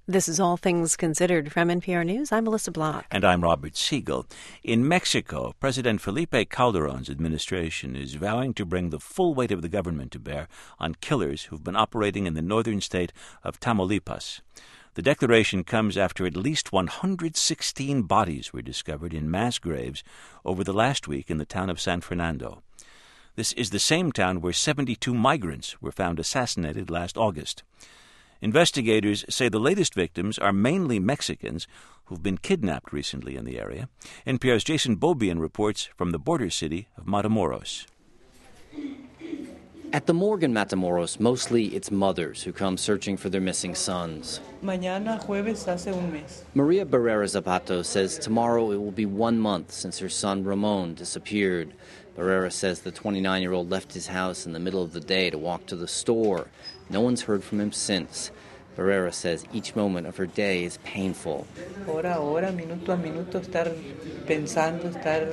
This is All Things Considered from NPR News. I'm Melissa Block. And I'm Robert Siegel. In Mexico, President Felipe Calderón's administration is vowing to bring the full weight of the government to bear on killers who've been operating in the northern state of Tamaulipas. The declaration comes after at least 116 bodies were discovered in mass graves over the last week in the town of San Fernando. This is the same town where 72 migrants were found assassinated last August. Investigators say the latest victims are mainly Mexicans who've been kidnapped recently in the area. NPR's Jason Beaubien reports from the border city of Matamoros. At the morgue in Matamoros, mostly it's mothers who come searching for their missing sons. Mañana jueves hace un mes. Maria Barrera Zapato says tomorrow it will be 1 month since her son Ramon disappeared. Barrera says the 29-year-old left his house in the middle of the day to walk to the store. No one's heard from him since. Barrera says each moment of her day is painful. Hora a hora, minuto a minuto, estar pensando,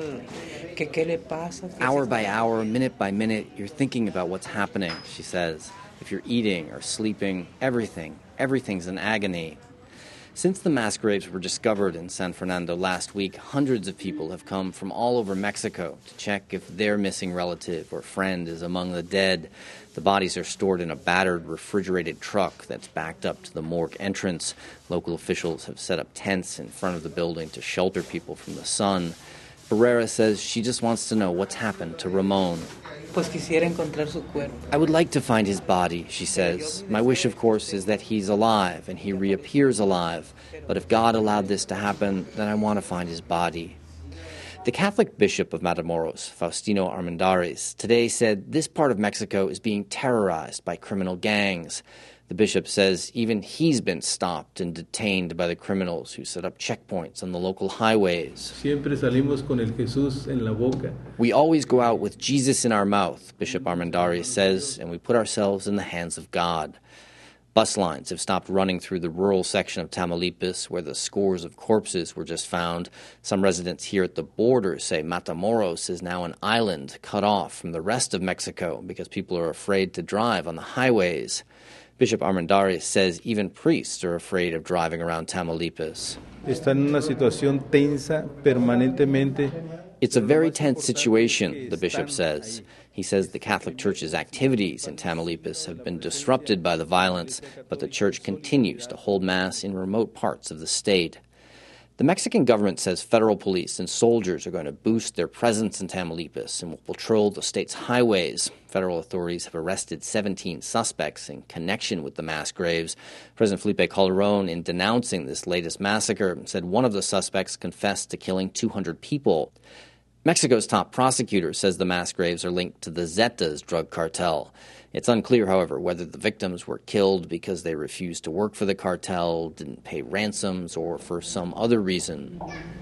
que qué le pasa. Hour by hour, minute by minute, you're thinking about what's happening, she says. If you're eating or sleeping, everything's in agony. Since the mass graves were discovered in San Fernando last week, hundreds of people have come from all over Mexico to check if their missing relative or friend is among the dead. The bodies are stored in a battered, refrigerated truck that's backed up to the morgue entrance. Local officials have set up tents in front of the building to shelter people from the sun. Barrera says she just wants to know what's happened to Ramon. Pues quisiera encontrar su cuerpo. I would like to find his body, she says. My wish, of course, is that he's alive and he reappears alive. But if God allowed this to happen, then I want to find his body. The Catholic Bishop of Matamoros, Faustino Armendariz, today said this part of Mexico is being terrorized by criminal gangs. The bishop says even he's been stopped and detained by the criminals who set up checkpoints on the local highways. Siempre salimos con el Jesús en la boca. We always go out with Jesus in our mouth, Bishop Armendariz says, and we put ourselves in the hands of God. Bus lines have stopped running through the rural section of Tamaulipas where the scores of corpses were just found. Some residents here at the border say Matamoros is now an island cut off from the rest of Mexico because people are afraid to drive on the highways. Bishop Armendariz says even priests are afraid of driving around Tamaulipas. Está en una situación tensa permanentemente. It's a very tense situation, the bishop says. He says the Catholic Church's activities in Tamaulipas have been disrupted by the violence, but the church continues to hold Mass in remote parts of the state. The Mexican government says federal police and soldiers are going to boost their presence in Tamaulipas and will patrol the state's highways. Federal authorities have arrested 17 suspects in connection with the mass graves. President Felipe Calderón, in denouncing this latest massacre, said one of the suspects confessed to killing 200 people. Mexico's top prosecutor says the mass graves are linked to the Zetas drug cartel. It's unclear, however, whether the victims were killed because they refused to work for the cartel, didn't pay ransoms, or for some other reason.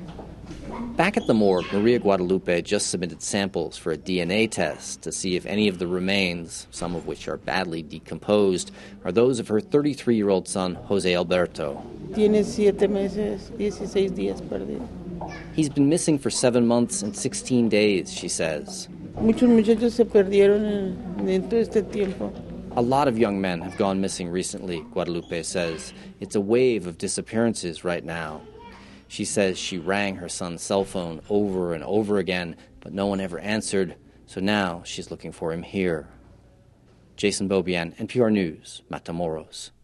Back at the morgue, Maria Guadalupe just submitted samples for a DNA test to see if any of the remains, some of which are badly decomposed, are those of her 33-year-old son, Jose Alberto. Tiene 7 meses, 16 días perdido. He's been missing for 7 months and 16 days, she says. Muchos muchachos se perdieron en todo este tiempo. A lot of young men have gone missing recently, Guadalupe says. It's a wave of disappearances right now. She says she rang her son's cell phone over and over again, but no one ever answered, so now she's looking for him here. Jason Beaubien, NPR News, Matamoros.